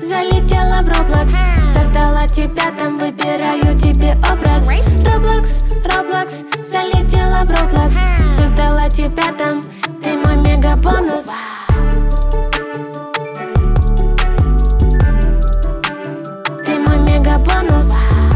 залетела в Roblox. Создала тебя там, выбираю тебе образ. Roblox, Roblox, залетела в Roblox. Создала тебя там, ты мой мегабонус. Ты мой мегабонус.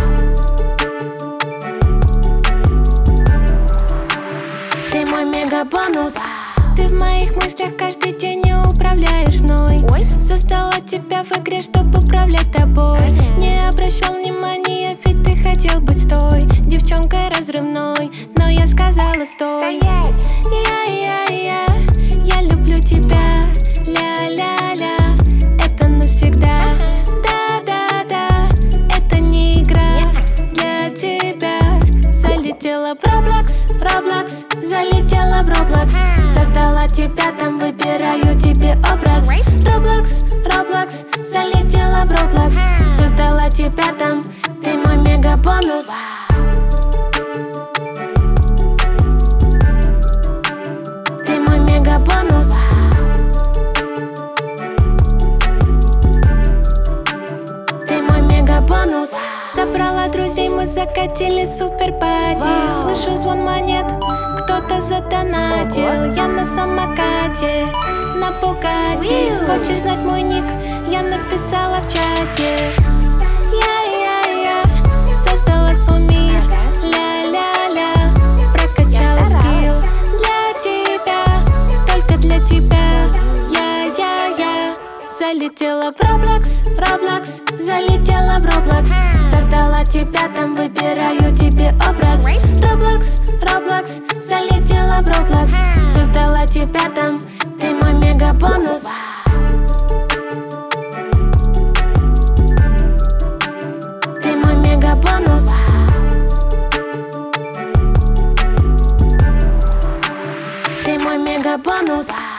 Ты мой мегабонус. Ты в моих мыслях каждый день, не управляешь мной. Создала тебя в игре, чтобы управлять тобой. Не обращал внимания, ведь ты хотел быть с той девчонкой разрывной, но я сказала стой. Я люблю тебя, ля-ля-ля. Это навсегда, да-да-да. Это не игра для тебя. Залетела в Roblox, Roblox, залетела в Roblox. Создала тебя там, выбираю тебе образ. Roblox, Roblox, залетела в Roblox. Создала тебя там, ты мой мегабонус. Ты мой мегабонус. Ты мой мегабонус. Собрала друзей, мы закатили супер-пати. Слышу звон монет, кто-то задонатил. Я на самокате, на Бугатти. Хочешь знать мой ник? Я написала в чате. Я создала свой мир, ля-ля-ля. Прокачала скилл для тебя, только для тебя. Я залетела в Roblox, Roblox, залетела в Roblox. Создала тебя там, выбираю тебе образ. Roblox, Roblox, залетела в Roblox. Создала тебя там, ты мой мегабонус. Ты мой мегабонус. Ты мой мегабонус.